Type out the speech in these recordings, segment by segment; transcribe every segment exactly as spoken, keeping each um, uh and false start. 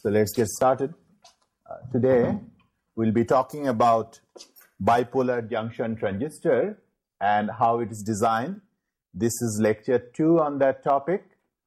So let's get started. Uh, today, we'll be talking about bipolar junction transistor and how it is designed. This is lecture two on that topic.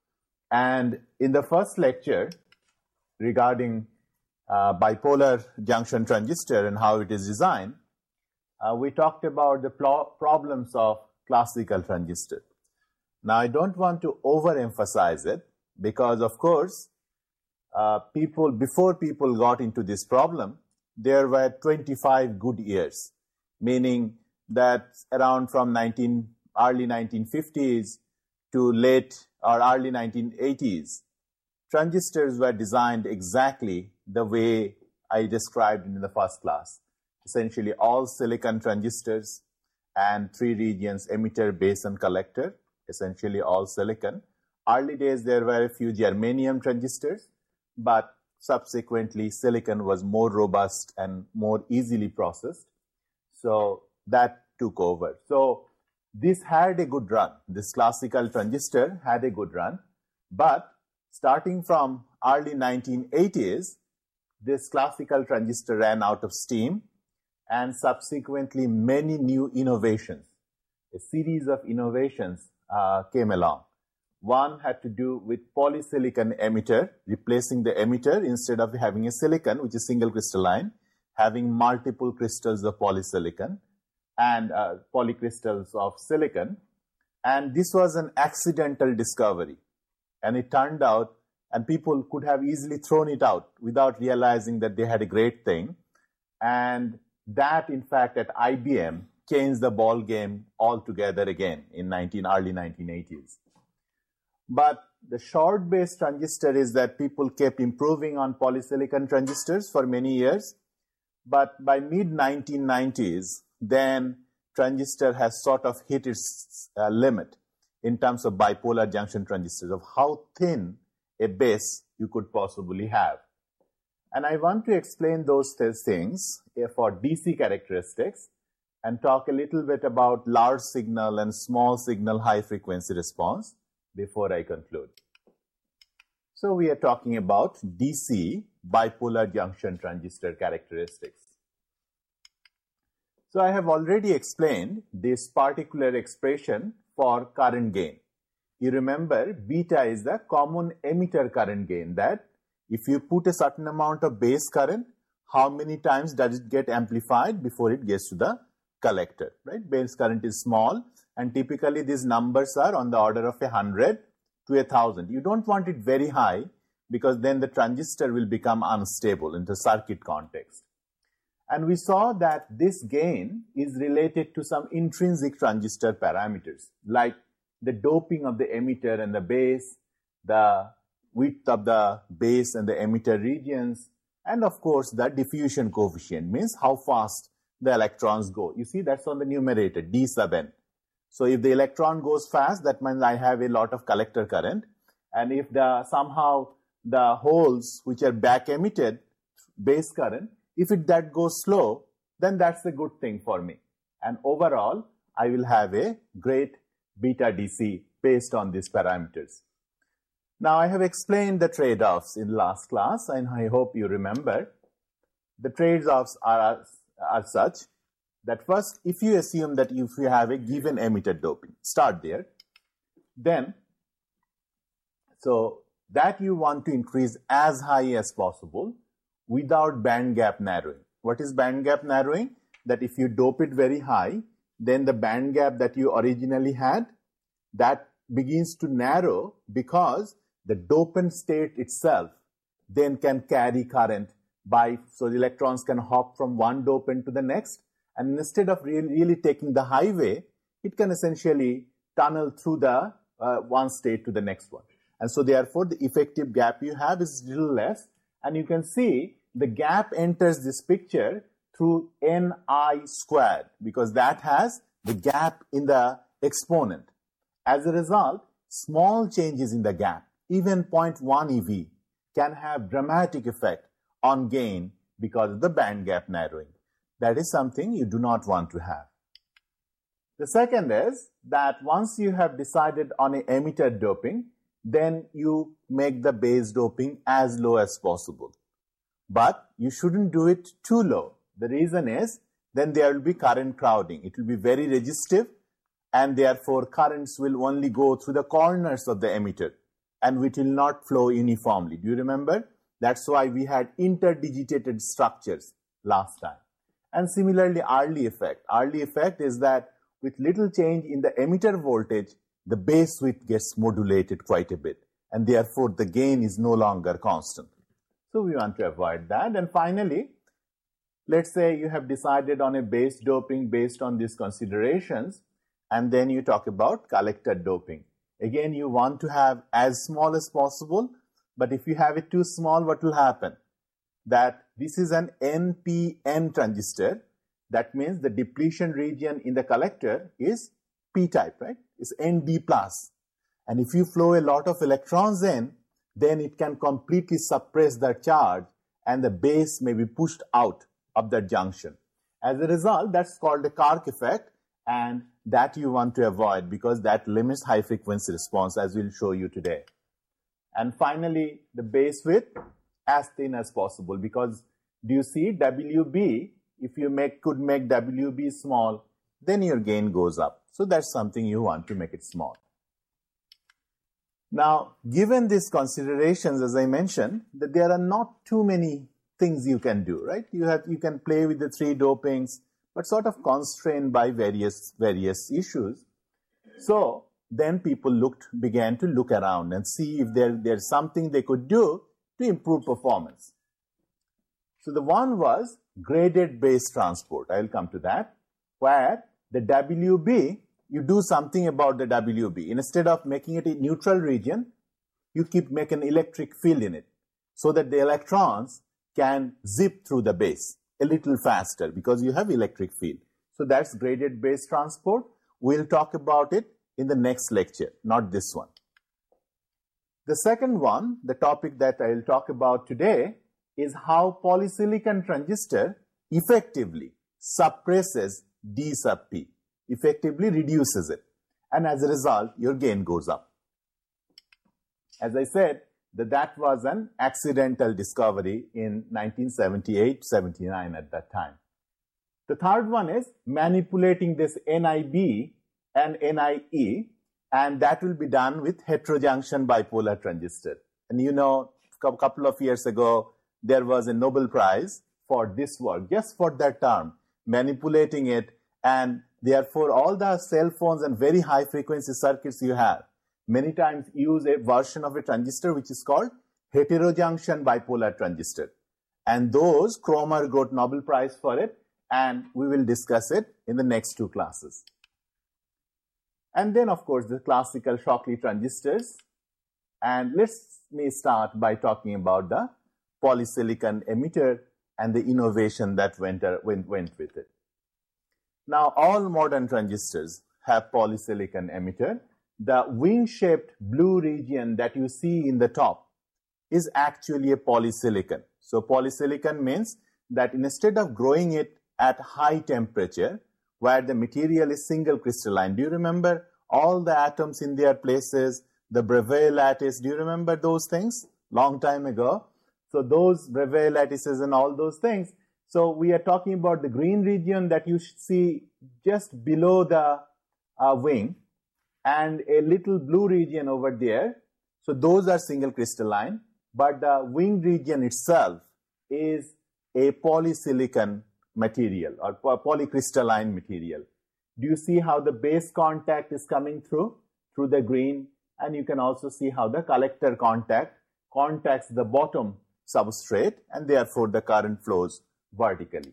And in the first lecture regarding uh, bipolar junction transistor and how it is designed, uh, we talked about the problems of classical transistor. Now, I don't want to overemphasize it because, of course, uh, people before people got into this problem, there were twenty-five good years, meaning that around from nineteen, early nineteen fifties to late or early nineteen eighties, transistors were designed exactly the way I described in the first class. Essentially, all silicon transistors and three regions, emitter, base, and collector, essentially all silicon. Early days, there were a few germanium transistors, but subsequently, silicon was more robust and more easily processed. So that took over. So this had a good run. This classical transistor had a good run. But starting from early nineteen eighties, this classical transistor ran out of steam, and subsequently many new innovations, a series of innovations uh, came along. One had to do with polysilicon emitter, replacing the emitter instead of having a silicon, which is single crystalline, having multiple crystals of polysilicon and uh, polycrystals of silicon. And this was an accidental discovery. And it turned out, and people could have easily thrown it out without realizing that they had a great thing. And that, in fact, at I B M, changed the ball game altogether again in nineteen, early nineteen eighties. But the short-based transistor is that people kept improving on polysilicon transistors for many years. But by mid nineteen nineties, then transistor has sort of hit its uh, limit in terms of bipolar junction transistors, of how thin a base you could possibly have. And I want to explain those things for D C characteristics and talk a little bit about large signal and small signal high frequency response before I conclude. So we are talking about D C bipolar junction transistor characteristics. So I have already explained this particular expression for current gain. You remember beta is the common emitter current gain, that if you put a certain amount of base current, how many times does it get amplified before it gets to the collector, right? Base current is small, and typically these numbers are on the order of one hundred to one thousand. You don't want it very high because then the transistor will become unstable in the circuit context. And we saw that this gain is related to some intrinsic transistor parameters, like the doping of the emitter and the base, the width of the base and the emitter regions, and of course the diffusion coefficient, means how fast the electrons go. You see, that's on the numerator, D sub n. So if the electron goes fast, that means I have a lot of collector current. And if the somehow the holes which are back emitted, base current, if it that goes slow, then that's a good thing for me. And overall, I will have a great beta D C based on these parameters. Now, I have explained the trade-offs in last class, and I hope you remember. The trade-offs are, are such that first, if you assume that if you have a given emitter doping, start there, then, so that you want to increase as high as possible without band gap narrowing. What is band gap narrowing? That if you dope it very high, then the band gap that you originally had, that begins to narrow because the dopant state itself then can carry current by, so the electrons can hop from one dopant to the next, and instead of really, really taking the highway, it can essentially tunnel through the uh, one state to the next one. And so therefore, the effective gap you have is little less, and you can see the gap enters this picture through Ni squared, because that has the gap in the exponent. As a result, small changes in the gap, even zero point one E V, can have dramatic effect on gain because of the band gap narrowing. That is something you do not want to have. The second is that once you have decided on an emitter doping, then you make the base doping as low as possible. But you shouldn't do it too low. The reason is, then there will be current crowding. It will be very resistive, and therefore currents will only go through the corners of the emitter, and it will not flow uniformly. Do you remember? That's why we had interdigitated structures last time. And similarly, Early effect. Early effect is that with little change in the emitter voltage, the base width gets modulated quite a bit, and therefore the gain is no longer constant. So we want to avoid that. And finally, let's say you have decided on a base doping based on these considerations, and then you talk about collector doping. Again, you want to have as small as possible, but if you have it too small, what will happen? That this is an N P N transistor. That means the depletion region in the collector is P-type, right? It's N D plus. And if you flow a lot of electrons in, then it can completely suppress the charge, and the base may be pushed out of that junction. As a result, that's called the Kirk effect, and that you want to avoid because that limits high frequency response, as we'll show you today. And finally, the base width as thin as possible, because do you see W B, if you make could make W B small, then your gain goes up. So that's something you want to make it small. Now, given these considerations, as I mentioned, that there are not too many things you can do, right? You have you can play with the three dopings, but sort of constrained by various various issues. So then people looked began to look around and see if there there's something they could do to improve performance. So the one was graded base transport. I'll come to that, where the W B, you do something about the W B. Instead of making it a neutral region, you keep making an electric field in it so that the electrons can zip through the base a little faster because you have electric field. So that's graded base transport. We'll talk about it in the next lecture, not this one. The second one, the topic that I'll talk about today, is how polysilicon transistor effectively suppresses D sub P, effectively reduces it, and as a result, your gain goes up. As I said, that that was an accidental discovery in nineteen seventy-eight seventy-nine at that time. The third one is manipulating this N I B and N I E, and that will be done with heterojunction bipolar transistor. And you know, a couple of years ago, there was a Nobel Prize for this work, just for that term, manipulating it, and therefore all the cell phones and very high frequency circuits you have, many times use a version of a transistor which is called heterojunction bipolar transistor. And those, Kromer got Nobel Prize for it, and we will discuss it in the next two classes. And then, of course, the classical Shockley transistors. And let's me start by talking about the polysilicon emitter and the innovation that went, uh, went, went with it. Now, all modern transistors have polysilicon emitter. The wing-shaped blue region that you see in the top is actually a polysilicon. So polysilicon means that instead of growing it at high temperature, where the material is single crystalline, do you remember all the atoms in their places, the Bravais lattice, do you remember those things? Long time ago. So those Bravais lattices and all those things. So we are talking about the green region that you see just below the uh, wing, and a little blue region over there. So those are single crystalline, but the wing region itself is a polysilicon material or polycrystalline material. Do you see how the base contact is coming through, through the green? And you can also see how the collector contact contacts the bottom substrate, and therefore the current flows vertically.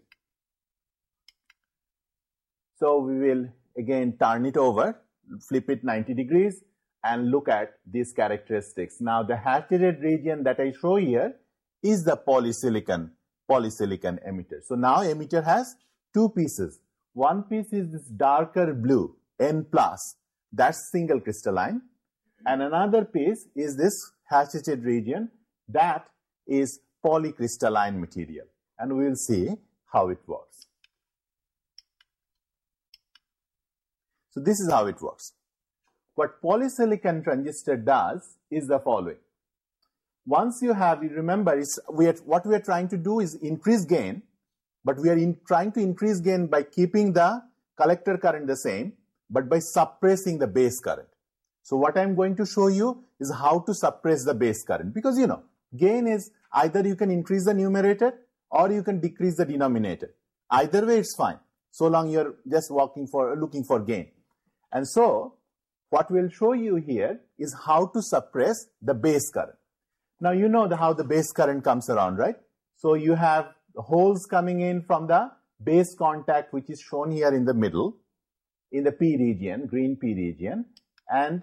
So we will again turn it over, flip it ninety degrees, and look at these characteristics. Now the hatched region that I show here is the polysilicon, polysilicon emitter. So now emitter has two pieces. One piece is this darker blue, N plus, that's single crystalline. And another piece is this hatched region, that is polycrystalline material. And we will see how it works. So this is how it works. what polysilicon transistor does is the following. Once you have, you remember, it's, we are, what we are trying to do is increase gain, but we are in, trying to increase gain by keeping the collector current the same, but by suppressing the base current. So what I'm going to show you is how to suppress the base current, because you know, gain is either you can increase the numerator or you can decrease the denominator. Either way it's fine, so long you're just walking for, looking for gain. And so what we'll show you here is how to suppress the base current. Now you know the, how the base current comes around, right? So you have holes coming in from the base contact, which is shown here in the middle, in the P region, green P region, and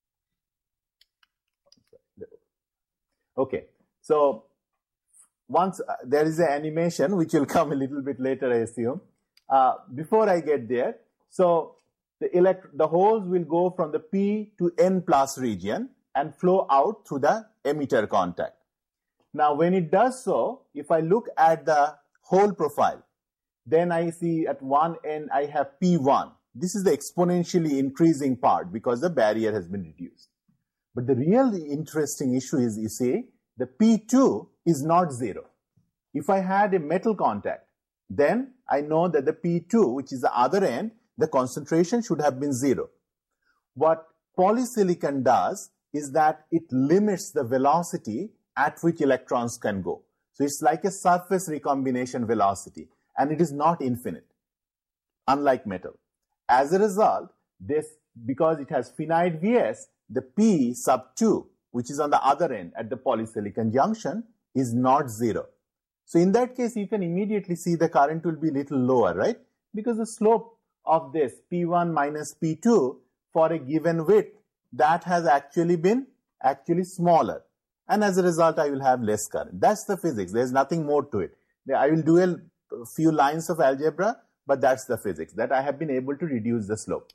okay, so once uh, there is an animation which will come a little bit later, I assume. Uh, before I get there, so the elect the holes will go from the P to N plus region and flow out through the emitter contact. Now when it does so, if I look at the hole profile, then I see at one end I have P one. This is the exponentially increasing part because the barrier has been reduced. But the really interesting issue is, you see, the P two is not zero. If I had a metal contact, then I know that the P two, which is the other end, the concentration should have been zero. What polysilicon does is that it limits the velocity at which electrons can go. So it's like a surface recombination velocity, and it is not infinite, unlike metal. As a result, this, because it has finite Vs, the P sub two, which is on the other end at the polysilicon junction, is not zero. So in that case, you can immediately see the current will be a little lower, right? Because the slope of this P one minus P two for a given width, that has actually been actually smaller. And as a result, I will have less current. That's the physics. There's nothing more to it. I will do a few lines of algebra, but that's the physics, that I have been able to reduce the slope.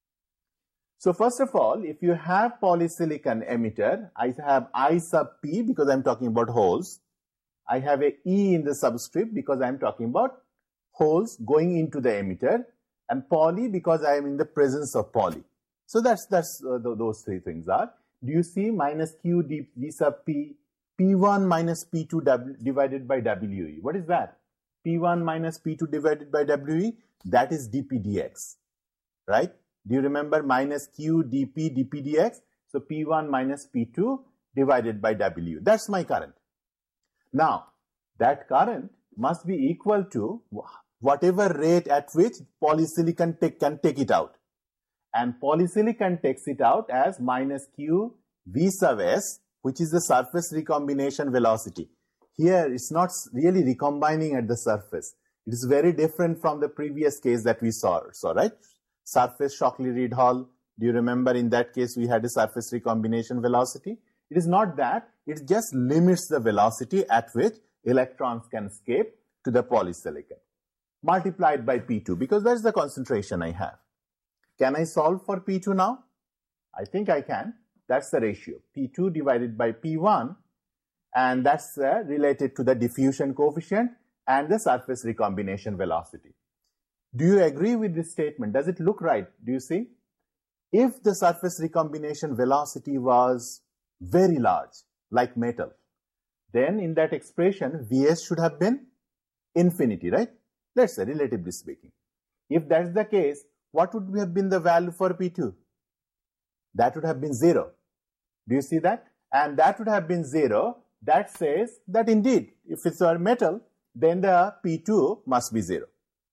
So first of all, if you have polysilicon emitter, I have I sub P because I'm talking about holes. I have a E in the subscript because I'm talking about holes going into the emitter, and poly because I am in the presence of poly. So that's, that's uh, th those three things are. Do you see minus Q d, d sub P, P one minus P two w, divided by W E? What is that? P one minus P two divided by W E? That is dP dx, right? Do you remember minus Q dP dP dx? So P one minus P two divided by W. That's my current. Now, that current must be equal to whatever rate at which polysilicon take, can take it out. And polysilicon takes it out as minus Q V sub S, which is the surface recombination velocity. Here, it's not really recombining at the surface. It is very different from the previous case that we saw, so right? Surface Shockley-Reed-Hall. Do you remember in that case we had a surface recombination velocity? It is not that. It just limits the velocity at which electrons can escape to the polysilicon, multiplied by P two, because that's the concentration I have. Can I solve for P two now? I think I can. That's the ratio, P two divided by P one, and that's uh, related to the diffusion coefficient and the surface recombination velocity. Do you agree with this statement? Does it look right? Do you see? If the surface recombination velocity was very large, like metal, then in that expression, Vs should have been infinity, right? Let's say, relatively speaking. If that's the case, what would have been the value for P two? That would have been zero. Do you see that? And that would have been zero. That says that indeed, if it's a metal, then the P two must be zero.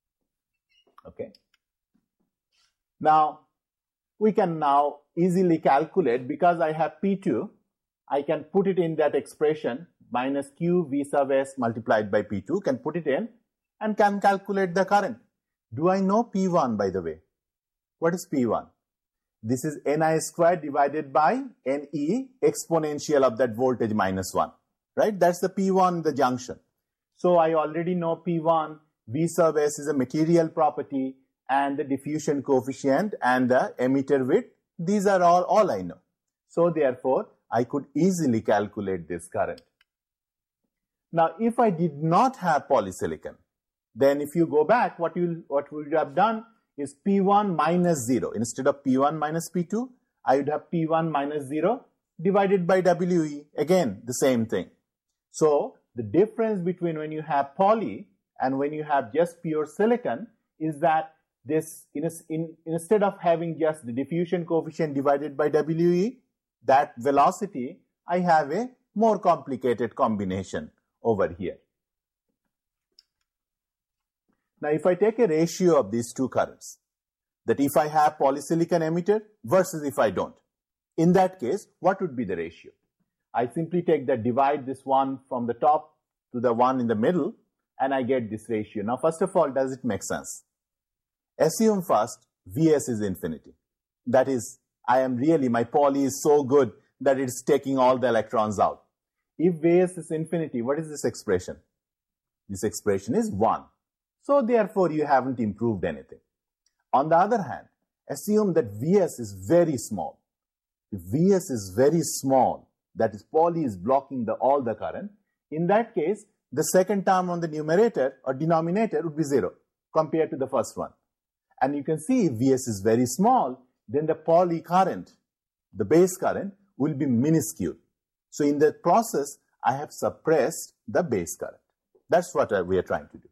Okay. Now, we can now easily calculate, because I have P two, I can put it in that expression, minus Q V sub S multiplied by P two, can put it in and can calculate the current. Do I know P one, by the way? What is P one? This is Ni squared divided by Ne exponential of that voltage minus one, right? That's the P one, the junction. So I already know P one, V sub S is a material property, and the diffusion coefficient and the emitter width. These are all, all I know. So therefore, I could easily calculate this current. Now, if I did not have polysilicon, then if you go back, what you what we would have done is P one minus zero. Instead of P one minus P two, I would have P one minus zero divided by W E. Again, the same thing. So the difference between when you have poly and when you have just pure silicon is that this, in a, in, instead of having just the diffusion coefficient divided by W E, that velocity, I have a more complicated combination over here. Now, if I take a ratio of these two currents, that if I have polysilicon emitter versus if I don't, in that case, what would be the ratio? I simply take that, divide this one from the top to the one in the middle, and I get this ratio. Now, first of all, does it make sense? Assume first Vs is infinity. That is, I am really, my poly is so good that it's taking all the electrons out. If Vs is infinity, what is this expression? This expression is one. So therefore, you haven't improved anything. On the other hand, assume that Vs is very small. If Vs is very small, that is, poly is blocking the, all the current, in that case, the second term on the numerator or denominator would be zero compared to the first one. And you can see if Vs is very small, then the poly current, the base current, will be minuscule. So in the process, I have suppressed the base current. That's what we are trying to do.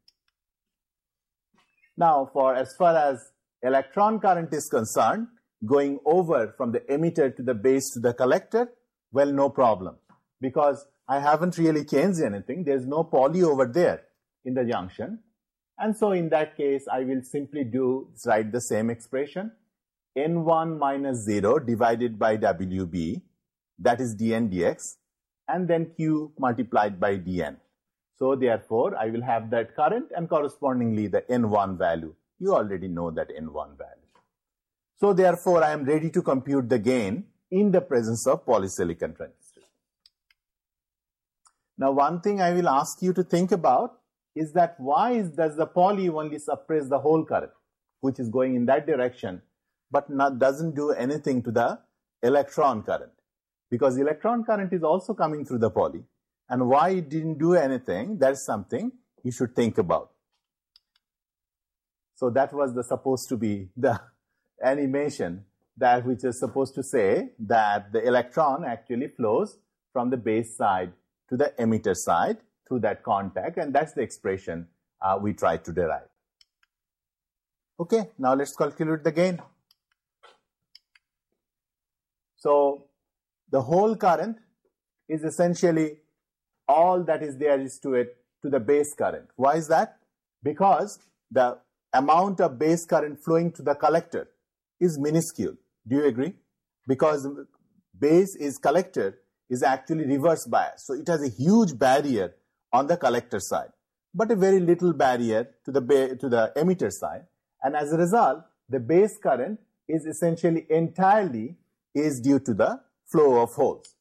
Now, for as far as electron current is concerned, going over from the emitter to the base to the collector, well, no problem, because I haven't really changed anything. There's no poly over there in the junction. And so in that case, I will simply do, write the same expression, N one minus zero divided by W B, that is dN dx, and then Q multiplied by dN. So therefore, I will have that current and correspondingly the N one value. You already know that N one value. So therefore, I am ready to compute the gain in the presence of polysilicon transistor. Now, one thing I will ask you to think about is that why is, does the poly only suppress the whole current, which is going in that direction, but not, doesn't do anything to the electron current? Because electron current is also coming through the poly. And why it didn't do anything, that's something you should think about. So that was the supposed to be the animation that which is supposed to say that the electron actually flows from the base side to the emitter side through that contact, and that's the expression uh, we tried to derive. Okay, now let's calculate the gain. So the whole current is essentially all that is there is to it, to the base current. Why is that? Because the amount of base current flowing to the collector is minuscule. Do you agree? Because base is collector is actually reverse bias. So it has a huge barrier on the collector side, but a very little barrier to the, to the emitter side. And as a result, the base current is essentially entirely is due to the flow of holes.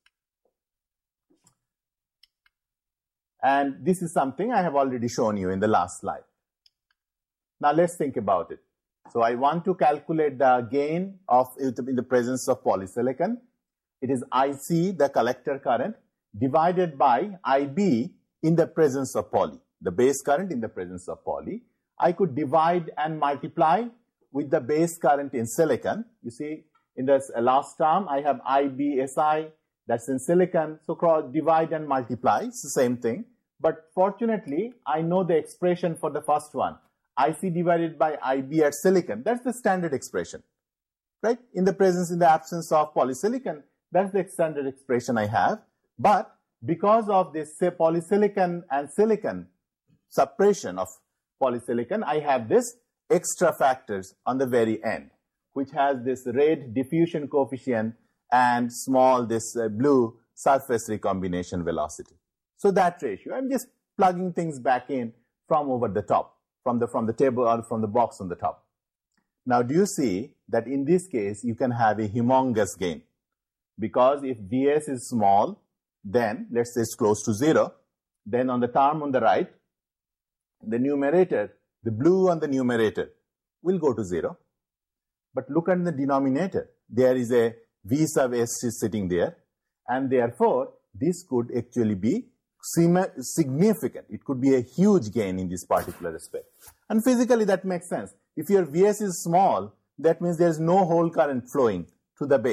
And this is something I have already shown you in the last slide. Now let's think about it. So I want to calculate the gain of in the presence of polysilicon. It is I C, the collector current, divided by I B in the presence of poly, the base current in the presence of poly. I could divide and multiply with the base current in silicon. You see, in the last term, I have I B S I, that's in silicon. So cross, divide and multiply, it's the same thing. But fortunately, I know the expression for the first one, I C divided by I B at silicon. That's the standard expression, right? In the presence, in the absence of polysilicon, that's the standard expression I have. But because of this, say, polysilicon and silicon suppression of polysilicon, I have this extra factors on the very end, which has this red diffusion coefficient and small this uh, blue surface recombination velocity. So that ratio, I'm just plugging things back in from over the top, from the, from the table or from the box on the top. Now, do you see that in this case, you can have a humongous gain? Because if Vs is small, then let's say it's close to zero, then on the term on the right, the numerator, the blue on the numerator will go to zero. But look at the denominator. There is a V sub S is sitting there, and therefore, this could actually be significant. It could be a huge gain in this particular respect. And physically, that makes sense. If your Vs is small, that means there is no whole current flowing to the base.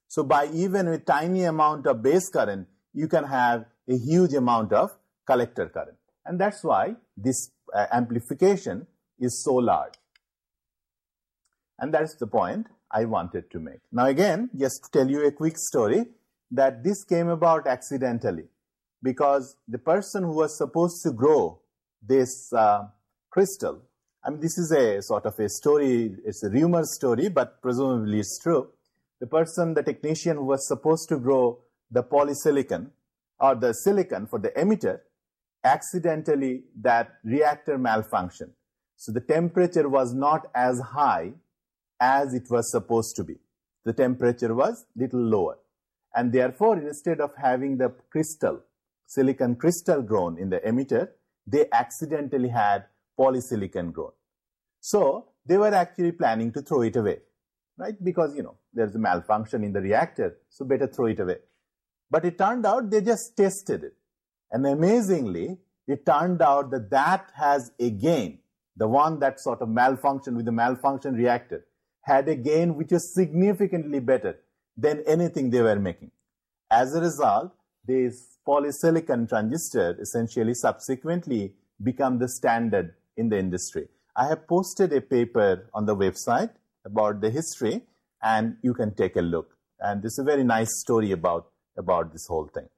So by even a tiny amount of base current, you can have a huge amount of collector current. And that's why this uh, amplification is so large. And that's the point I wanted to make. Now again, just to tell you a quick story, that this came about accidentally, because the person who was supposed to grow this uh, crystal, I mean, this is a sort of a story, it's a rumor story, but presumably it's true. The person, the technician who was supposed to grow the polysilicon or the silicon for the emitter, accidentally that reactor malfunctioned. So the temperature was not as high as it was supposed to be. The temperature was little lower. And therefore, instead of having the crystal, silicon crystal grown in the emitter, they accidentally had polysilicon grown. So they were actually planning to throw it away, right? Because, you know, there's a malfunction in the reactor, so better throw it away. But it turned out they just tested it. And amazingly, it turned out that that has a gain. The one that sort of malfunctioned with the malfunction reactor had a gain which is significantly better than anything they were making. As a result, this polysilicon transistor essentially subsequently become the standard in the industry. I have posted a paper on the website about the history, and you can take a look. And this is a very nice story about, about this whole thing.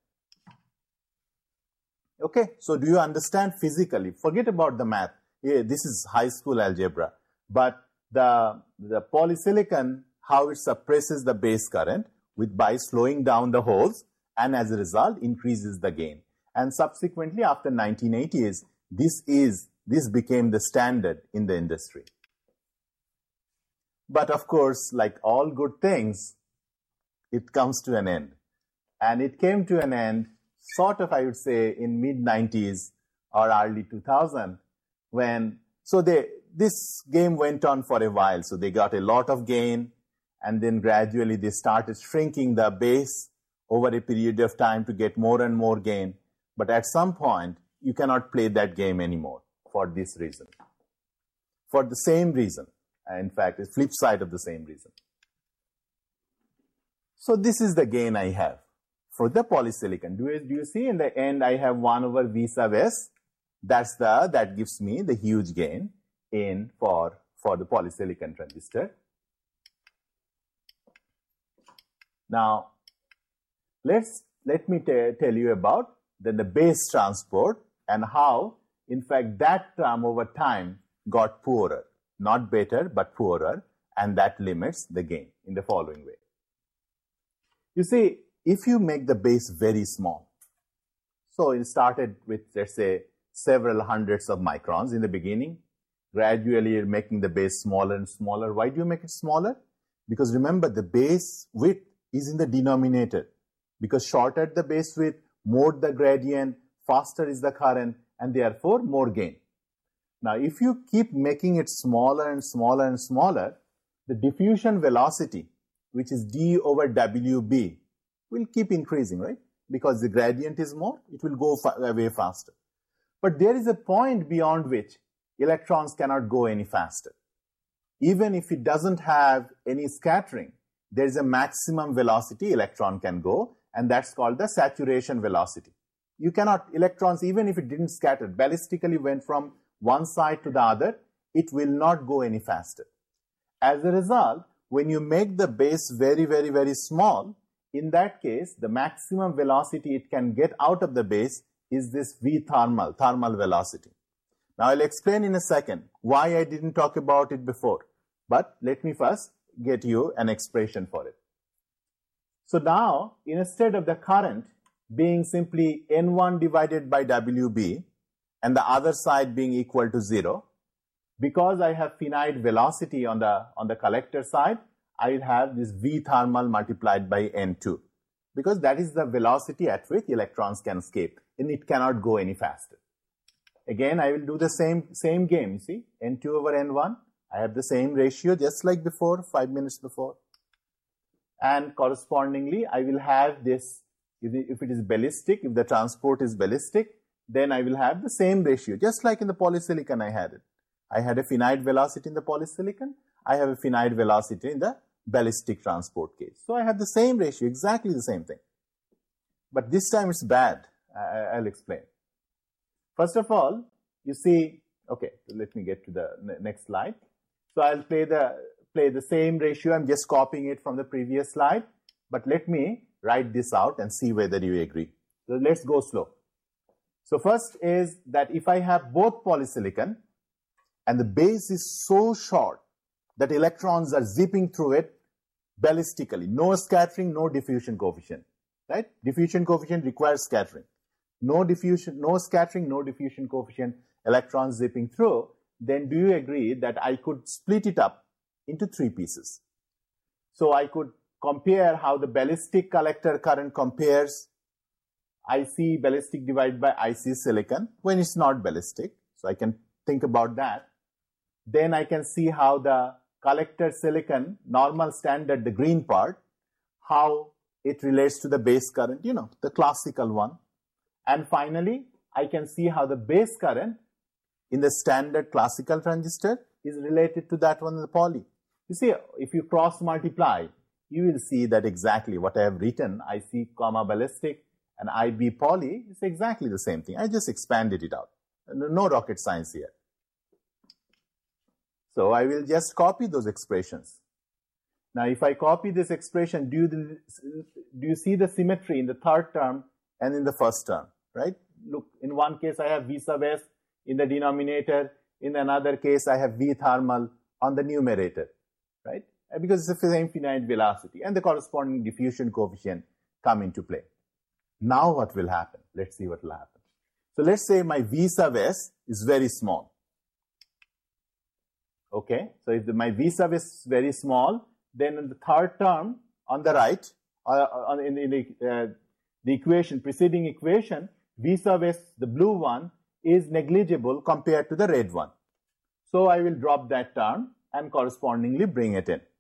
Okay, so do you understand physically? Forget about the math. Yeah, this is high school algebra. But the, the polysilicon, how it suppresses the base current with by slowing down the holes, and as a result increases the gain. And subsequently, after nineteen eighties, this is this became the standard in the industry. But of course, like all good things, it comes to an end. And it came to an end sort of, I would say, in mid nineties or early two thousand, when, so they, this game went on for a while. So they got a lot of gain, and then gradually they started shrinking the base over a period of time to get more and more gain. But at some point, you cannot play that game anymore for this reason. For the same reason. In fact, the flip side of the same reason. So this is the gain I have for the polysilicon. Do you, do you see in the end I have one over V sub S? That's the, that gives me the huge gain in for, for the polysilicon transistor. Now, let's, let me tell you about the, the base transport and how, in fact, that term over time got poorer. Not better, but poorer, and that limits the gain in the following way. You see, if you make the base very small, so it started with, let's say, several hundreds of microns in the beginning, gradually you're making the base smaller and smaller. Why do you make it smaller? Because remember, the base width is in the denominator. Because shorter the base width, more the gradient, faster is the current, and therefore more gain. Now, if you keep making it smaller and smaller and smaller, the diffusion velocity, which is d over W B, will keep increasing, right? Because the gradient is more, it will go fa way faster. But there is a point beyond which electrons cannot go any faster. Even if it doesn't have any scattering, there is a maximum velocity electron can go, and that's called the saturation velocity. You cannot, electrons, even if it didn't scatter, ballistically went from one side to the other, it will not go any faster. As a result, when you make the base very, very, very small, in that case, the maximum velocity it can get out of the base is this V thermal, thermal velocity. Now, I'll explain in a second why I didn't talk about it before. But let me first get you an expression for it. So now, instead of the current being simply N one divided by W B, and the other side being equal to zero, because I have finite velocity on the, on the collector side, I will have this V thermal multiplied by N two, because that is the velocity at which electrons can escape, and it cannot go any faster. Again, I will do the same, same game, you see, N two over N one, I have the same ratio just like before, five minutes before. And correspondingly, I will have this, if it is ballistic, if the transport is ballistic, then I will have the same ratio, just like in the polysilicon I had it. I had a finite velocity in the polysilicon, I have a finite velocity in the ballistic transport case. So I have the same ratio, exactly the same thing. But this time it's bad. I, I'll explain. First of all, you see, okay, so let me get to the next slide. So I'll play the, play the same ratio. I'm just copying it from the previous slide. But let me write this out and see whether you agree. So let's go slow. So first is that if I have both polysilicon and the base is so short that electrons are zipping through it ballistically, no scattering, no diffusion coefficient, right? Diffusion coefficient requires scattering. No diffusion, no scattering, no diffusion coefficient, electrons zipping through, then do you agree that I could split it up into three pieces? So I could compare how the ballistic collector current compares I C ballistic divided by I C silicon when it's not ballistic. So I can think about that. Then I can see how the collector silicon, normal standard, the green part, how it relates to the base current, you know, the classical one. And finally, I can see how the base current in the standard classical transistor is related to that one in the poly. You see, if you cross multiply, you will see that exactly what I have written, I C comma ballistic and I B poly, is exactly the same thing. I just expanded it out. No rocket science here. So I will just copy those expressions. Now, if I copy this expression, do you, do you see the symmetry in the third term and in the first term, right? Look, in one case, I have V sub S in the denominator. In another case, I have V thermal on the numerator, right? Because it's the same finite velocity and the corresponding diffusion coefficient come into play. Now what will happen? Let's see what will happen. So let's say my V sub S is very small. Okay, so if the, my V sub S is very small, then in the third term on the right, uh, on, in, in the, uh, the equation, preceding equation, V sub S, the blue one, is negligible compared to the red one. So I will drop that term and correspondingly bring it in.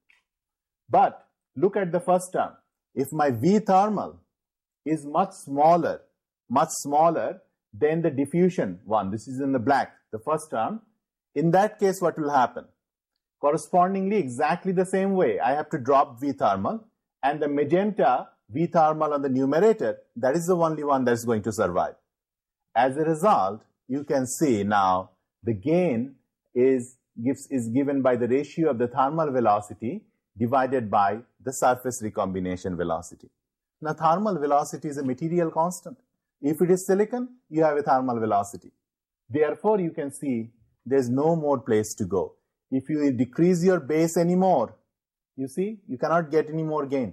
But look at the first term. If my V thermal is much smaller, much smaller than the diffusion one, this is in the black, the first term, in that case, what will happen? Correspondingly, exactly the same way, I have to drop V thermal, and the magenta V thermal on the numerator, that is the only one that is going to survive. As a result, you can see now the gain is, gives, is given by the ratio of the thermal velocity divided by the surface recombination velocity. Now, thermal velocity is a material constant. If it is silicon, you have a thermal velocity. Therefore, you can see there's no more place to go. If you decrease your base anymore, you see, you cannot get any more gain.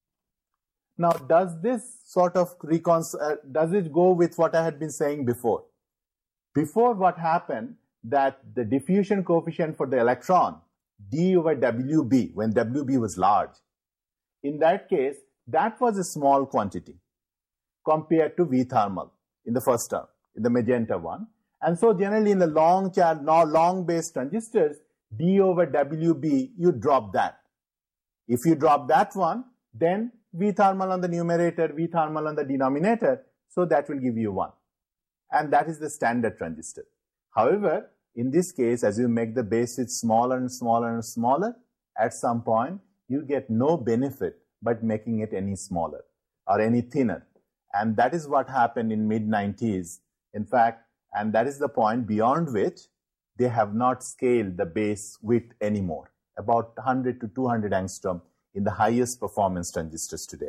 Now, does this sort of recon uh, does it go with what I had been saying before? Before, what happened, that the diffusion coefficient for the electron, d over W B, when W B was large, in that case, that was a small quantity compared to V thermal in the first term, in the magenta one. And so generally in the long channel, long base transistors, d over W B, you drop that. If you drop that one, then V thermal on the numerator, V thermal on the denominator, so that will give you one. And that is the standard transistor. However, in this case, as you make the base width smaller and smaller and smaller, at some point, you get no benefit but making it any smaller or any thinner. And that is what happened in mid nineties. In fact, and that is the point beyond which they have not scaled the base width anymore, about one hundred to two hundred angstrom in the highest performance transistors today.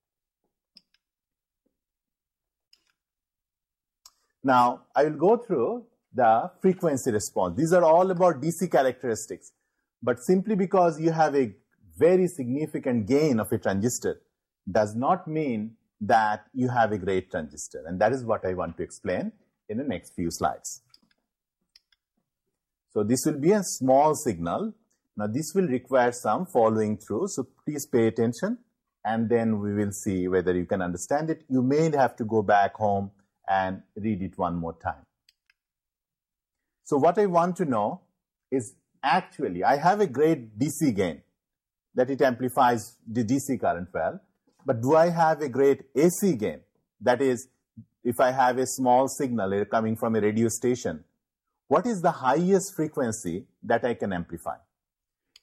Now, I will go through the frequency response. These are all about D C characteristics. But simply because you have a very significant gain of a transistor does not mean that you have a great transistor. And that is what I want to explain in the next few slides. So this will be a small signal. Now this will require some following through. So please pay attention and then we will see whether you can understand it. You may have to go back home and read it one more time. So what I want to know is actually I have a great D C gain that it amplifies the D C current well, but do I have a great A C gain? That is, if I have a small signal coming from a radio station, what is the highest frequency that I can amplify?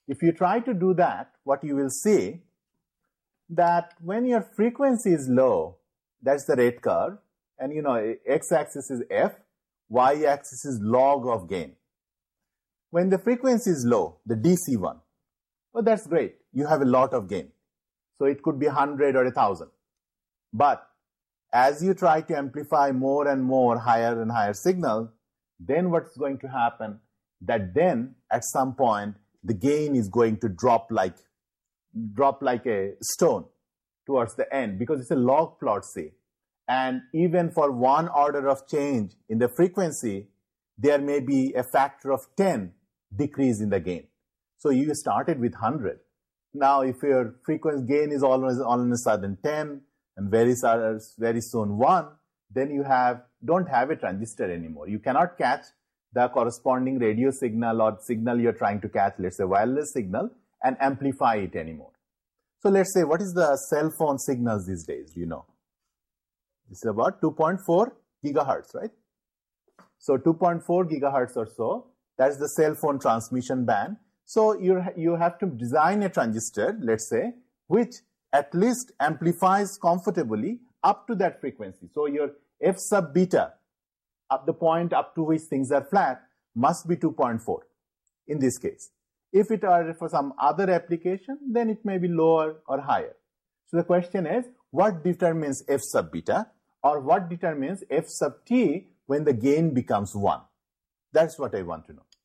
if you try to do that, what you will see that when your frequency is low, that's the rate curve, and you know, x-axis is f, y-axis is log of gain. When the frequency is low, the D C one, well, that's great. You have a lot of gain. So it could be one hundred or one thousand. But as you try to amplify more and more higher and higher signal, then what's going to happen? That then at some point the gain is going to drop like drop like a stone towards the end, because it's a log plot, say. And even for one order of change in the frequency, there may be a factor of ten decrease in the gain. So you started with one hundred. Now if your frequency gain is always all of a sudden ten and very, very soon one, then you have don't have a transistor anymore. You cannot catch the corresponding radio signal or signal you're trying to catch, let's say wireless signal, and amplify it anymore. So let's say, what is the cell phone signals these days? Do you know? This is about two point four gigahertz, right? So two point four gigahertz or so, that's the cell phone transmission band. So you you have to design a transistor, let's say, which at least amplifies comfortably up to that frequency. So your f sub beta, up the point up to which things are flat, must be two point four in this case. If it are for some other application, then it may be lower or higher. So the question is, what determines f sub beta, or what determines f sub t when the gain becomes one? That's what I want to know.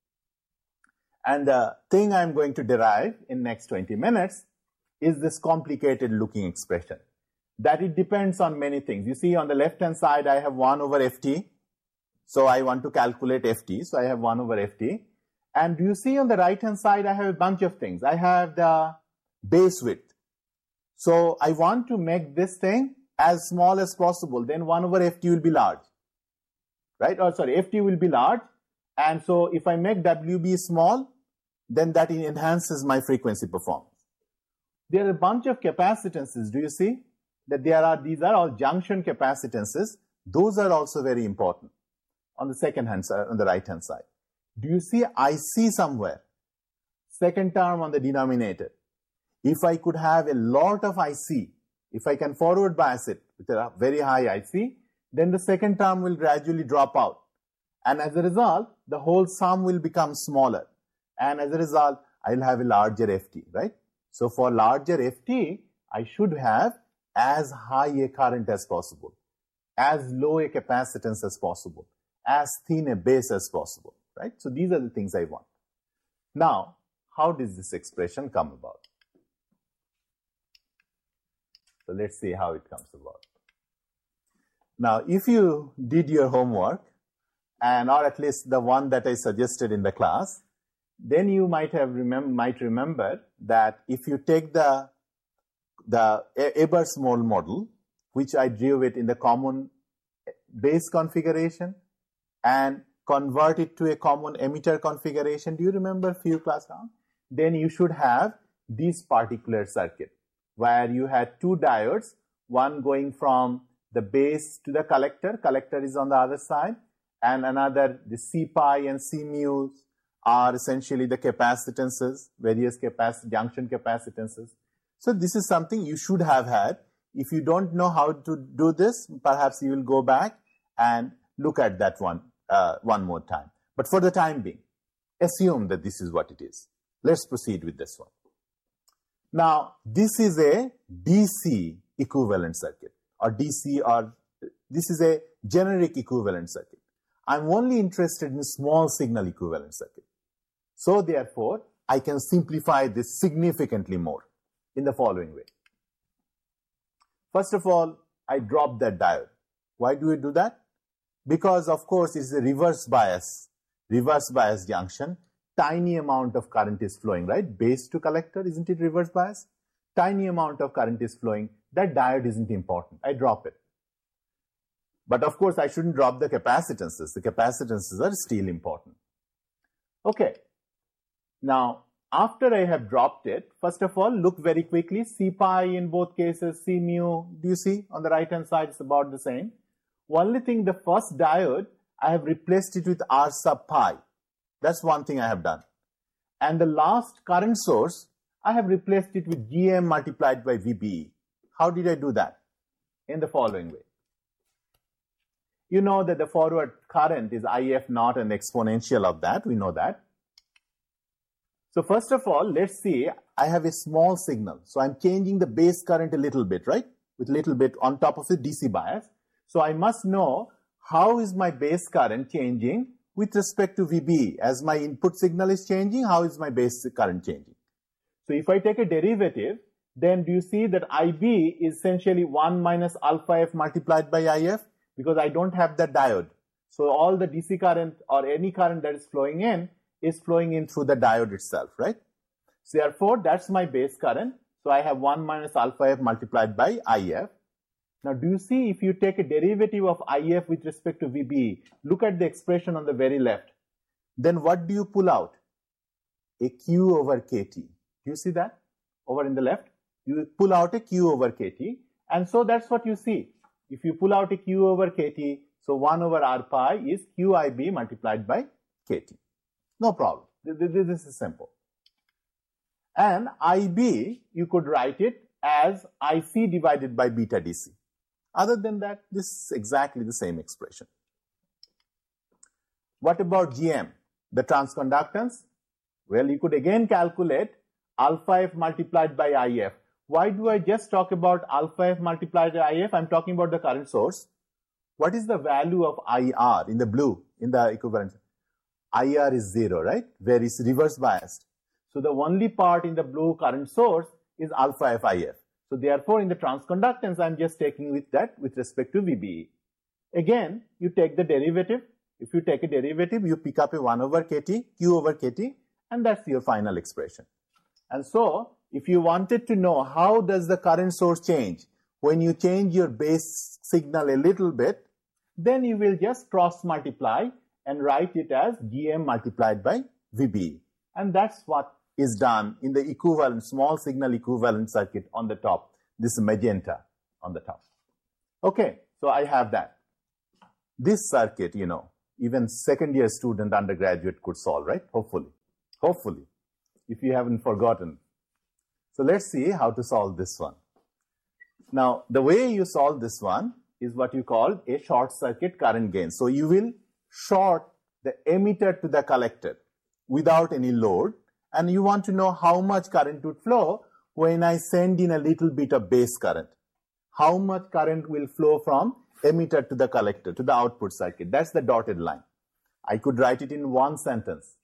And the thing I'm going to derive in next twenty minutes is this complicated looking expression, that it depends on many things. You see on the left hand side, I have one over ft. So I want to calculate ft. So I have one over ft. And you see on the right hand side, I have a bunch of things. I have the base width. So I want to make this thing as small as possible. Then one over ft will be large, right? Or sorry, ft will be large. And so if I make W B small, then that enhances my frequency performance. There are a bunch of capacitances. Do you see that there are, these are all junction capacitances. Those are also very important on the second hand side, on the right hand side. Do you see I C somewhere? Second term on the denominator. If I could have a lot of I C, if I can forward bias it with a very high I C, then the second term will gradually drop out. And as a result, the whole sum will become smaller. And as a result, I'll have a larger F T, right? So for larger F T, I should have as high a current as possible, as low a capacitance as possible, as thin a base as possible, right? So these are the things I want. Now, how does this expression come about? So let's see how it comes about. Now, if you did your homework, and or at least the one that I suggested in the class, then you might have remem might remember that if you take the the Ebers-Moll model, which I drew it in the common base configuration, and convert it to a common emitter configuration, do you remember a few class down? Then you should have this particular circuit where you had two diodes, one going from the base to the collector, collector is on the other side, and another, the C pi and C mu are essentially the capacitances, various capac junction capacitances. So this is something you should have had. If you don't know how to do this, perhaps you will go back and look at that one uh, one more time. But for the time being, assume that this is what it is. Let's proceed with this one. Now, this is a D C equivalent circuit, or D C, or this is a generic equivalent circuit. I'm only interested in small signal equivalent circuit. So therefore, I can simplify this significantly more in the following way. First of all, I drop that diode. Why do we do that? Because of course it's a reverse bias, reverse bias junction. Tiny amount of current is flowing, right? Base to collector, isn't it reverse bias? Tiny amount of current is flowing. That diode isn't important. I drop it. But of course, I shouldn't drop the capacitances. The capacitances are still important. Okay. Now, after I have dropped it, first of all, look very quickly. C pi in both cases, C mu, do you see? On the right hand side, it's about the same. Only thing, the first diode, I have replaced it with R sub pi. That's one thing I have done. and the last current source, I have replaced it with G M multiplied by V B E. How did I do that? In the following way. You know that the forward current is I F naught and the exponential of that. We know that. So first of all, let's see, I have a small signal. So I'm changing the base current a little bit, right? With a little bit on top of the D C bias. So I must know how is my base current changing with respect to V B E. As my input signal is changing, how is my base current changing? So if I take a derivative, then do you see that I B is essentially one minus alpha F multiplied by I F? Because I don't have that diode. So all the D C current or any current that is flowing in is flowing in through the diode itself, right? So therefore, that's my base current. So I have one minus alpha F multiplied by I F. Now, do you see if you take a derivative of I F with respect to V B E, look at the expression on the very left. Then what do you pull out? A Q over K T. Do you see that? Over in the left, you pull out a Q over K T. And so that's what you see. If you pull out a Q over K T, so one over R pi is Q I B multiplied by K T. No problem. This is simple. And I B, you could write it as I C divided by beta D C. Other than that, this is exactly the same expression. What about G M, the transconductance? Well, you could again calculate alpha F multiplied by I F. Why do I just talk about alpha F multiplied by I F? I'm talking about the current source. What is the value of I R in the blue, in the equivalent? I R is zero, right? Where it's reverse biased. So the only part in the blue current source is alpha F I F. So therefore, in the transconductance, I'm just taking with that with respect to V B E. Again, you take the derivative. If you take a derivative, you pick up a one over K T, Q over K T, and that's your final expression. And so, if you wanted to know how does the current source change when you change your base signal a little bit, then you will just cross multiply and write it as G M multiplied by V B E. And that's what is done in the equivalent, small signal equivalent circuit on the top, this magenta on the top. Okay, so I have that. This circuit, you know, even second year student undergraduate could solve, right? Hopefully, hopefully, if you haven't forgotten. So let's see how to solve this one. Now, the way you solve this one is what you call a short circuit current gain. So you will short the emitter to the collector without any load, and you want to know how much current would flow when I send in a little bit of base current. How much current will flow from emitter to the collector, to the output circuit. That's the dotted line. I could write it in one sentence.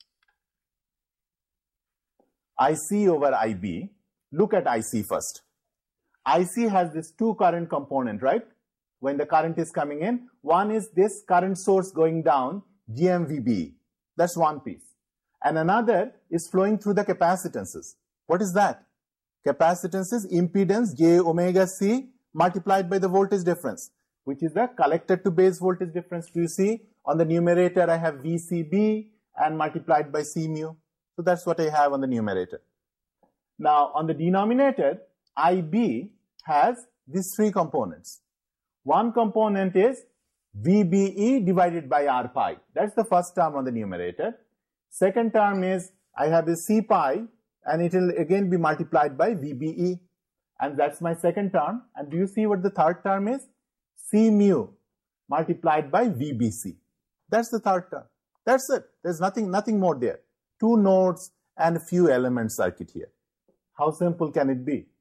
I C over I B. Look at I C first. I C has this two current component, right? When the current is coming in, one is this current source going down, G M V B E. That's one piece. And another is flowing through the capacitances. What is that? Capacitance is impedance J omega C multiplied by the voltage difference, which is the collector to base voltage difference. Do you see on the numerator I have V C B and multiplied by C mu. So that's what I have on the numerator. Now on the denominator, I B has these three components. One component is V B E divided by R pi. That's the first term on the numerator. Second term is I have a C pi and it will again be multiplied by V B E. And that's my second term. And do you see what the third term is? C mu multiplied by V B C. That's the third term. That's it. There's nothing, nothing more there. Two nodes and a few element circuit here. How simple can it be?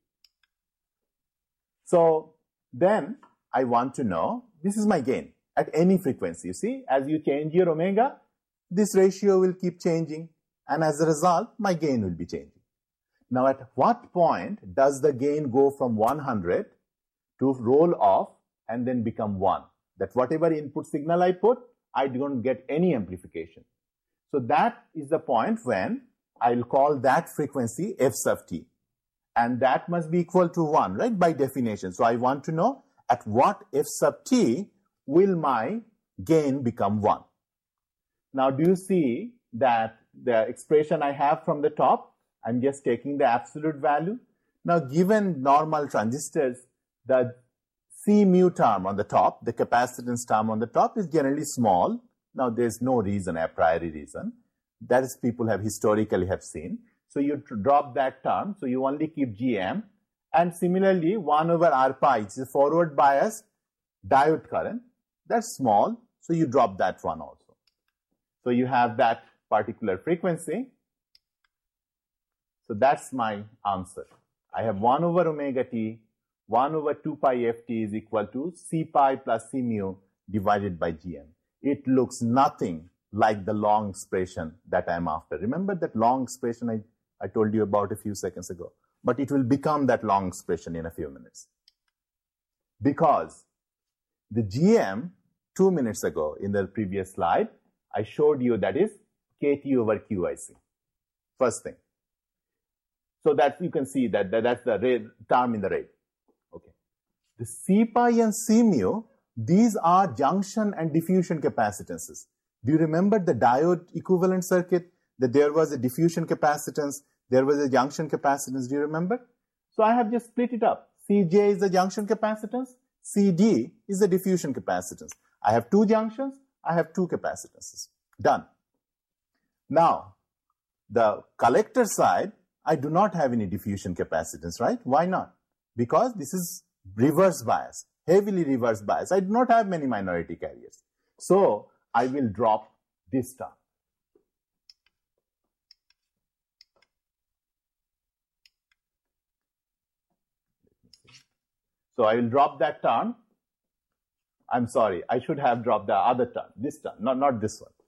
So then I want to know, this is my gain at any frequency. You see, as you change your omega, this ratio will keep changing. And as a result, my gain will be changing. Now, at what point does the gain go from one hundred to roll off and then become one? That whatever input signal I put, I don't get any amplification. So that is the point when I'll call that frequency f sub t. And that must be equal to one, right, by definition. So I want to know at what f sub t will my gain become one. Now, do you see that the expression I have from the top, I'm just taking the absolute value. Now, given normal transistors, the C mu term on the top, the capacitance term on the top is generally small. Now, there's no reason, a priori reason. That is, people have historically have seen. So you drop that term, so you only keep G M. And similarly, one over R pi, which is forward bias diode current, that's small, so you drop that one also. So you have that particular frequency. So that's my answer. I have one over omega t, one over two pi f t is equal to C pi plus C mu divided by G M. It looks nothing like the long expression that I'm after. Remember that long expression I, I told you about a few seconds ago? But it will become that long expression in a few minutes. Because the G M, two minutes ago in the previous slide, I showed you that is K T over Q I C. First thing. So that you can see that, that that's the rate, term in the rate. Okay. The C pi and C mu, these are junction and diffusion capacitances. Do you remember the diode equivalent circuit? That there was a diffusion capacitance, there was a junction capacitance. Do you remember? So I have just split it up. C J is the junction capacitance, C D is the diffusion capacitance. I have two junctions, I have two capacitances. Done. Now, the collector side, I do not have any diffusion capacitance, right? Why not? Because this is reverse bias, heavily reverse bias. I do not have many minority carriers. So I will drop this term. So I will drop that term. I'm sorry, I should have dropped the other term, this term, not, not this one.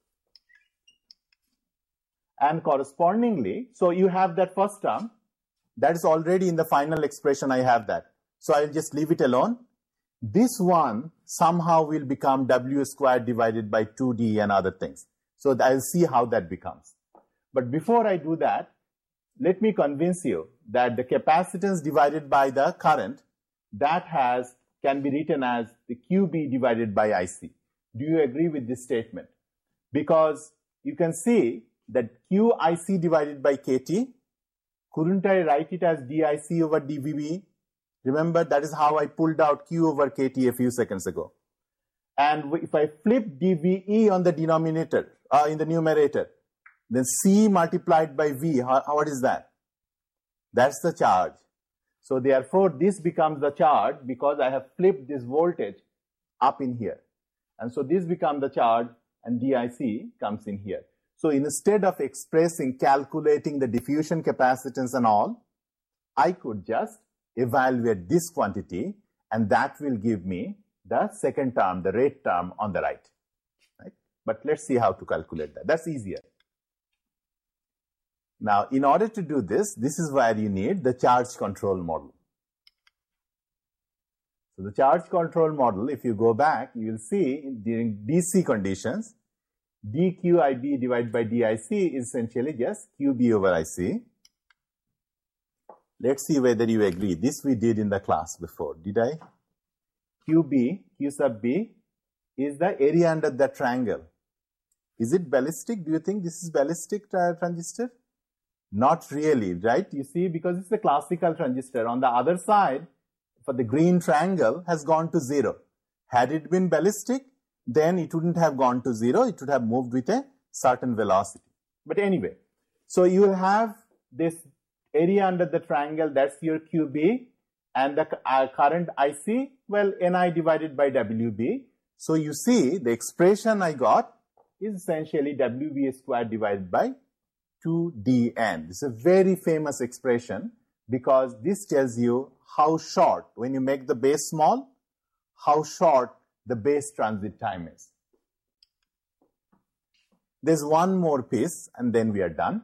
And correspondingly, so you have that first term, that is already in the final expression, I have that. So I'll just leave it alone. This one somehow will become W squared divided by two D and other things. So I'll see how that becomes. But before I do that, let me convince you that the capacitance divided by the current, that has can be written as the Q B divided by I C. Do you agree with this statement? Because you can see that Q I C divided by K T, couldn't I write it as D I C over D V B? Remember, that is how I pulled out Q over K T a few seconds ago. And if I flip D V E on the denominator, uh, in the numerator, then C multiplied by V, how, what is that? That's the charge. So therefore, this becomes the charge because I have flipped this voltage up in here. And so this becomes the charge and D I C comes in here. So instead of expressing, calculating the diffusion capacitance and all, I could just evaluate this quantity and that will give me the second term, the rate term on the right. Right? But let's see how to calculate that. That's easier. Now, in order to do this, this is where you need the charge control model. So the charge control model, if you go back, you will see during D C conditions, d Q I B divided by D I C is essentially just Q B over I C. Let's see whether you agree. This we did in the class before, did I? Q B, Q sub B, is the area under the triangle. Is it ballistic? Do you think this is ballistic transistor? Not really, right? You see, because it's a classical transistor. On the other side, for the green triangle, has gone to zero. Had it been ballistic, then it wouldn't have gone to zero. It would have moved with a certain velocity. But anyway, so you will have this area under the triangle, that's your Q B, and the uh, current I C, well, N I divided by W B. So you see, the expression I got is essentially W B squared divided by two D N. This is a very famous expression because this tells you how short, when you make the base small, how short the base transit time is. There's one more piece and then we are done.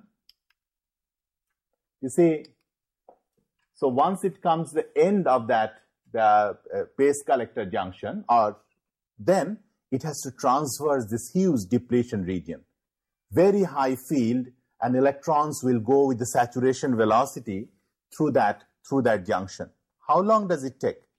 You see, so once it comes the end of that, the uh, base collector junction, or then it has to transverse this huge depletion region. Very high field, and electrons will go with the saturation velocity through that, through that junction. How long does it take?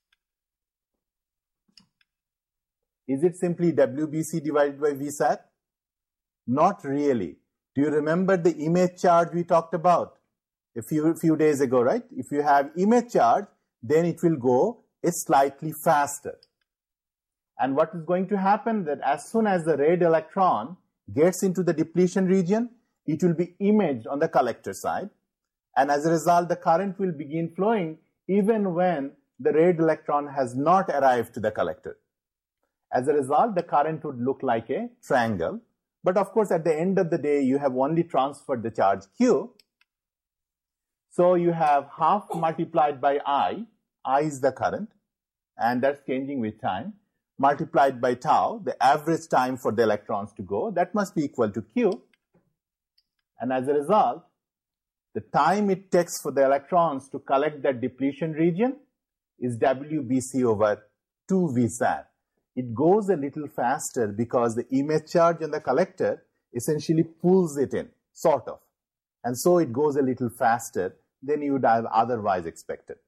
Is it simply W B C divided by V SAT? Not really. Do you remember the image charge we talked about a few, few days ago, right? If you have image charge, then it will go a slightly faster. And what is going to happen that as soon as the red electron gets into the depletion region, it will be imaged on the collector side, and as a result, the current will begin flowing even when the red electron has not arrived to the collector. As a result, the current would look like a triangle, but of course, at the end of the day, you have only transferred the charge Q. So you have half multiplied by I, I is the current, and that's changing with time, multiplied by tau, the average time for the electrons to go, that must be equal to Q. And as a result, the time it takes for the electrons to collect that depletion region is W B C over two V SAT. It goes a little faster because the image charge on the collector essentially pulls it in, sort of. And so it goes a little faster than you would have otherwise expected.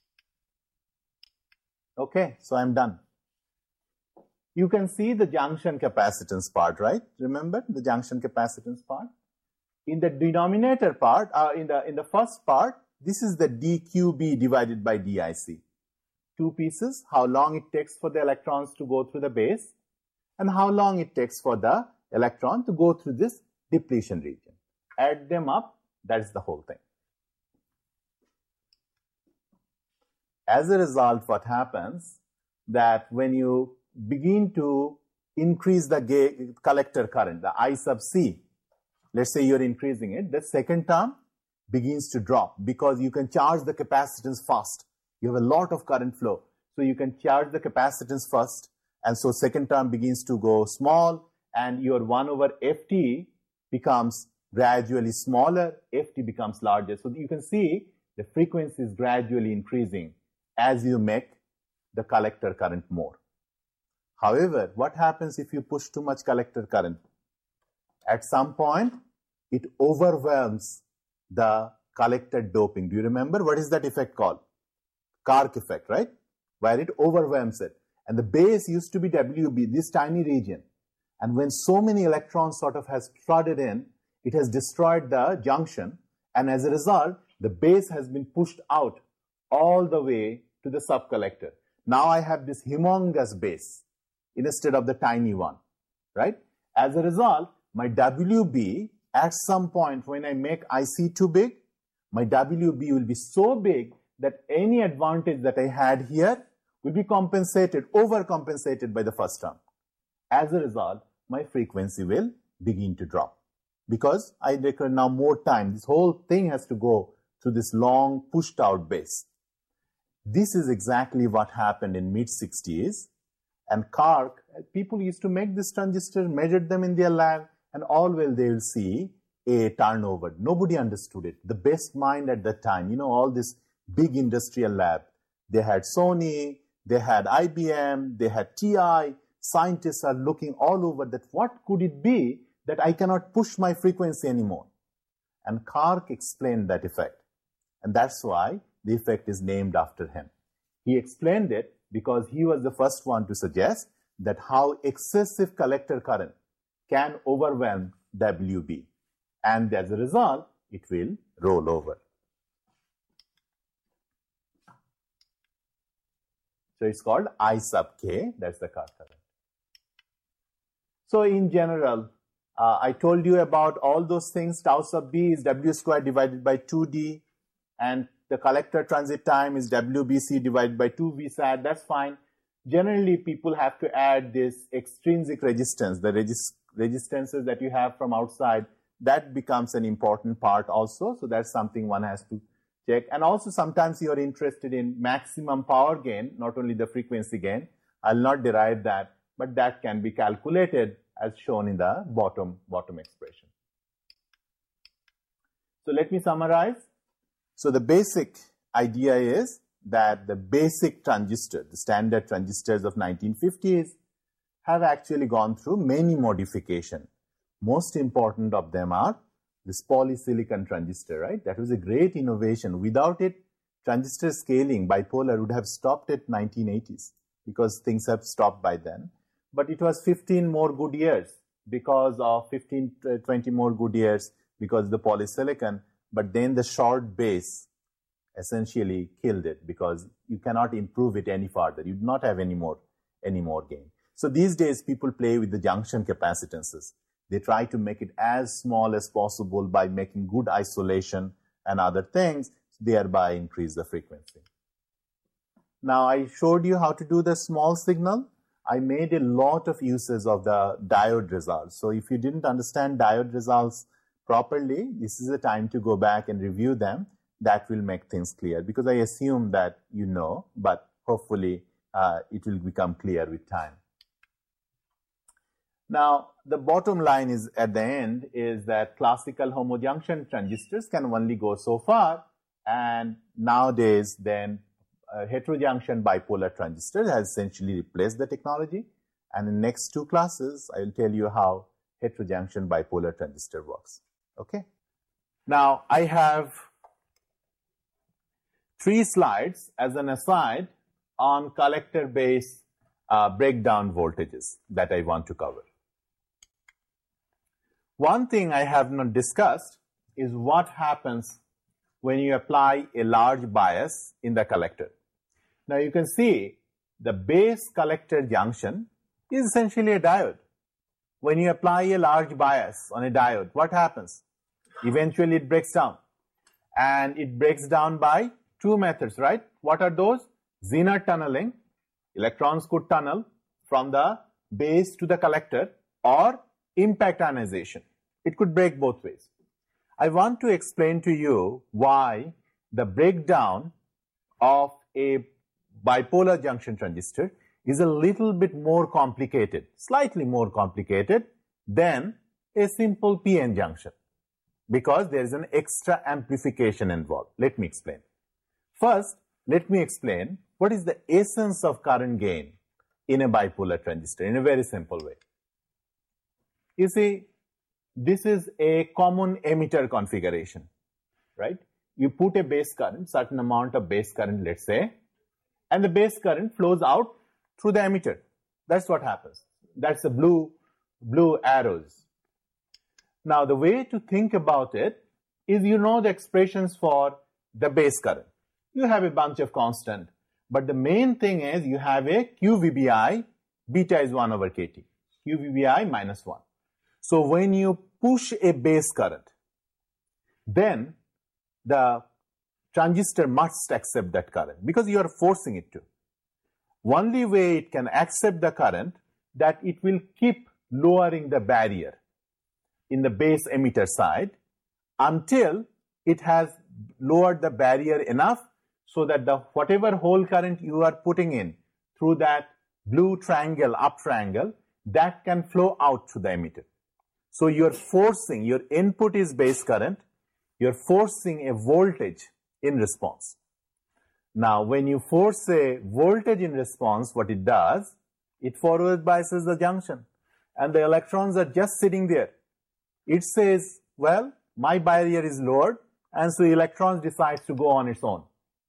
Okay, so I'm done. You can see the junction capacitance part, right? Remember the junction capacitance part? In the denominator part, uh, in the in the first part, this is the D Q B divided by D I C. Two pieces, how long it takes for the electrons to go through the base, and how long it takes for the electron to go through this depletion region. Add them up, that's the whole thing. As a result, what happens that when you begin to increase the collector current, the I sub C, let's say you're increasing it, the second term begins to drop because you can charge the capacitance fast. You have a lot of current flow. So you can charge the capacitance first, and so second term begins to go small, and your one over F T becomes gradually smaller, F T becomes larger. So you can see the frequency is gradually increasing as you make the collector current more. However, what happens if you push too much collector current? At some point, it overwhelms the collector doping. Do you remember? What is that effect called? Kark effect, right? Where it overwhelms it. And the base used to be W B, this tiny region. And when so many electrons sort of has flooded in, it has destroyed the junction. And as a result, the base has been pushed out all the way to the subcollector. Now I have this humongous base instead of the tiny one, right? As a result, my W B at some point when I make I C too big, my W B will be so big that any advantage that I had here will be compensated, overcompensated by the first term. As a result, my frequency will begin to drop because I require now more time. This whole thing has to go through this long pushed out base. This is exactly what happened in mid sixties, and Kark, people used to make this transistor, measured them in their lab, and all well they will see a turnover. Nobody understood it. The best mind at that time, you know, all this big industrial lab, they had Sony, they had I B M, they had T I. Scientists are looking all over that what could it be that I cannot push my frequency anymore? And Kark explained that effect. And that's why the effect is named after him. He explained it because he was the first one to suggest that how excessive collector current can overwhelm W B. And as a result, it will roll over. So it's called I sub K, that's the Kark current. So in general, uh, I told you about all those things. Tau sub B is W squared divided by two D, and the collector transit time is W B C divided by two V SAT. That's fine. Generally, people have to add this extrinsic resistance, the resist resistances that you have from outside. That becomes an important part also. So that's something one has to check. And also sometimes you are interested in maximum power gain, not only the frequency gain. I'll not derive that, but that can be calculated as shown in the bottom, bottom expression. So let me summarize. So the basic idea is that the basic transistor, the standard transistors of nineteen fifties, have actually gone through many modifications. Most important of them are this polysilicon transistor, right? That was a great innovation. Without it, transistor scaling, bipolar, would have stopped at nineteen eighties because things have stopped by then. But it was fifteen more good years because of fifteen, twenty more good years because of the polysilicon. But then the short base essentially killed it because you cannot improve it any further. You do not have any more, any more gain. So these days people play with the junction capacitances. They try to make it as small as possible by making good isolation and other things, thereby increase the frequency. Now, I showed you how to do the small signal. I made a lot of uses of the diode results. So if you didn't understand diode results properly, this is the time to go back and review them. That will make things clear, because I assume that you know, but hopefully uh, it will become clear with time. Now, the bottom line is at the end is that classical homojunction transistors can only go so far, and nowadays then uh, heterojunction bipolar transistor has essentially replaced the technology, and in the next two classes I will tell you how heterojunction bipolar transistor works. Okay. Now, I have three slides as an aside on collector base uh, breakdown voltages that I want to cover. One thing I have not discussed is what happens when you apply a large bias in the collector. Now you can see the base collector junction is essentially a diode. When you apply a large bias on a diode, what happens? Eventually it breaks down. And it breaks down by two methods, right? What are those? Zener tunneling. Electrons could tunnel from the base to the collector, or impact ionization. It could break both ways. I want to explain to you why the breakdown of a bipolar junction transistor is a little bit more complicated, slightly more complicated than a simple P N junction, because there is an extra amplification involved. Let me explain. First, let me explain what is the essence of current gain in a bipolar transistor in a very simple way. You see, this is a common emitter configuration, right? You put a base current, certain amount of base current, let's say, and the base current flows out through the emitter. That's what happens. That's the blue, blue arrows. Now, the way to think about it is, you know the expressions for the base current. You have a bunch of constant, but the main thing is you have a Q V B I, beta is one over K T, Q V B I minus one. So when you push a base current, then the transistor must accept that current, because you are forcing it to. Only way it can accept the current, that it will keep lowering the barrier in the base emitter side until it has lowered the barrier enough so that the whatever whole current you are putting in through that blue triangle, up triangle, that can flow out to the emitter. So you're forcing, your input is base current, you're forcing a voltage in response. Now, when you force a voltage in response, what it does, it forward biases the junction, and the electrons are just sitting there. It says, well, my barrier is lowered, and so electrons decides to go on its own.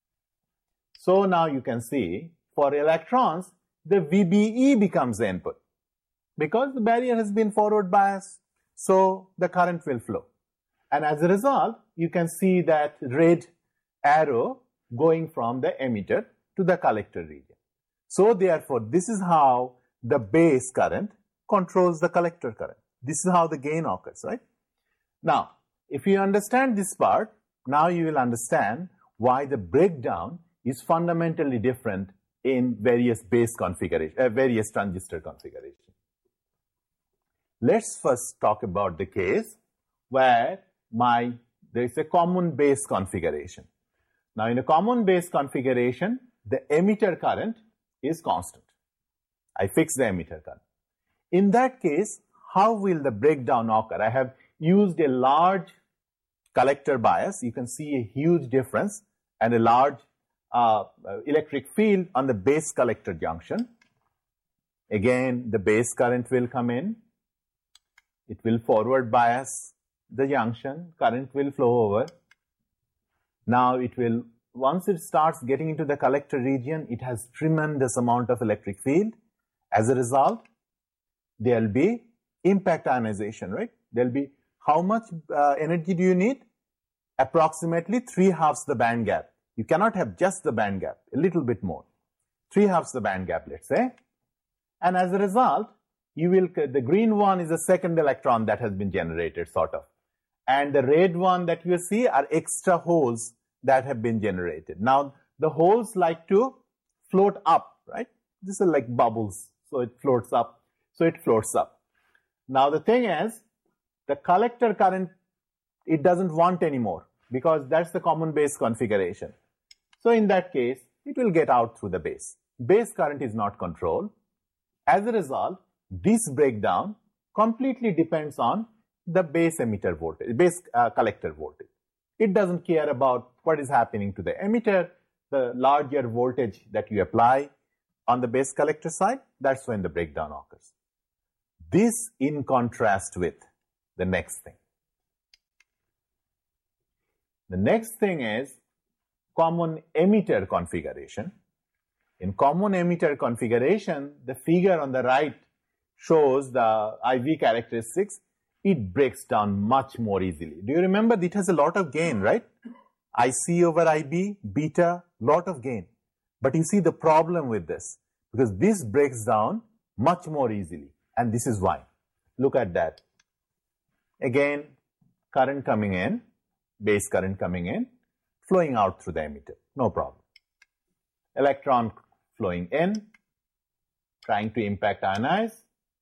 So now you can see, for electrons, the V B E becomes the input, because the barrier has been forward biased, so the current will flow. And as a result, you can see that red arrow going from the emitter to the collector region. So therefore, this is how the base current controls the collector current. This is how the gain occurs, right? Now, if you understand this part, now you will understand why the breakdown is fundamentally different in various base configuration, uh, various transistor configuration. Let's first talk about the case where my there is a common base configuration. Now, in a common base configuration, the emitter current is constant. I fix the emitter current. In that case, how will the breakdown occur? I have used a large collector bias. You can see a huge difference and a large uh, electric field on the base collector junction. Again, the base current will come in. It will forward bias the junction. Current will flow over. Now it will, once it starts getting into the collector region, it has tremendous amount of electric field. As a result, there will be impact ionization, right? There will be, how much uh, energy do you need? Approximately three halves the band gap. You cannot have just the band gap, a little bit more. Three halves the band gap, let's say. And as a result, you will, the green one is the second electron that has been generated, sort of. And the red one that you see are extra holes that have been generated. Now, the holes like to float up, right? These are like bubbles, so it floats up. So it floats up. Now, the thing is, the collector current, it doesn't want anymore because that's the common base configuration. So in that case, it will get out through the base. Base current is not controlled. As a result, this breakdown completely depends on the base emitter voltage, base uh, collector voltage. It doesn't care about what is happening to the emitter. The larger voltage that you apply on the base collector side, that's when the breakdown occurs. This in contrast with the next thing. The next thing is common emitter configuration. In common emitter configuration, the figure on the right shows the I V characteristics. It breaks down much more easily. Do you remember it has a lot of gain, right? I C over I B, beta, lot of gain. But you see the problem with this, because this breaks down much more easily. And this is why. Look at that. Again, current coming in, base current coming in, flowing out through the emitter. No problem. Electron flowing in, trying to impact ionize.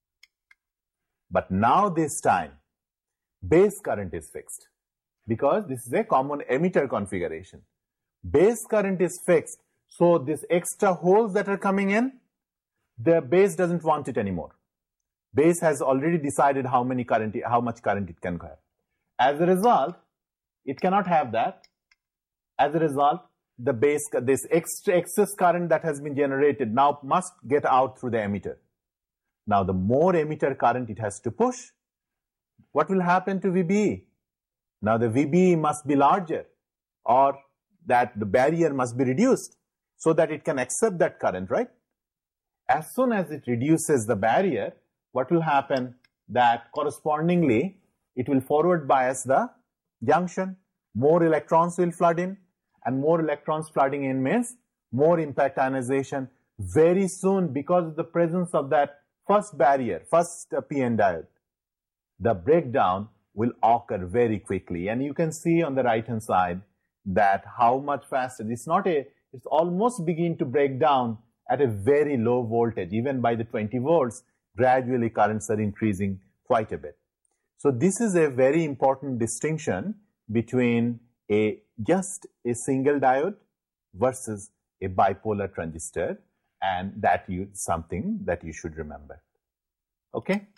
But now this time, base current is fixed because this is a common emitter configuration. Base current is fixed, so these extra holes that are coming in, the base doesn't want it anymore. Base has already decided how many current, how much current it can have. As a result, it cannot have that. As a result, the base, this extra excess current that has been generated now must get out through the emitter. Now, the more emitter current it has to push, what will happen to V B E? Now, the V B E must be larger, or that the barrier must be reduced so that it can accept that current, right? As soon as it reduces the barrier, what will happen? That correspondingly, it will forward bias the junction. More electrons will flood in, and more electrons flooding in means more impact ionization. Very soon, because of the presence of that first barrier, first uh, P N diode, the breakdown will occur very quickly. And you can see on the right-hand side that how much faster. It's not a, it's almost begin to break down at a very low voltage. Even by the twenty volts, gradually currents are increasing quite a bit. So this is a very important distinction between a just a single diode versus a bipolar transistor, and that is something that you should remember. Okay?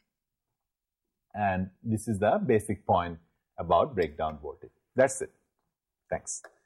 And this is the basic point about breakdown voltage. That's it. Thanks.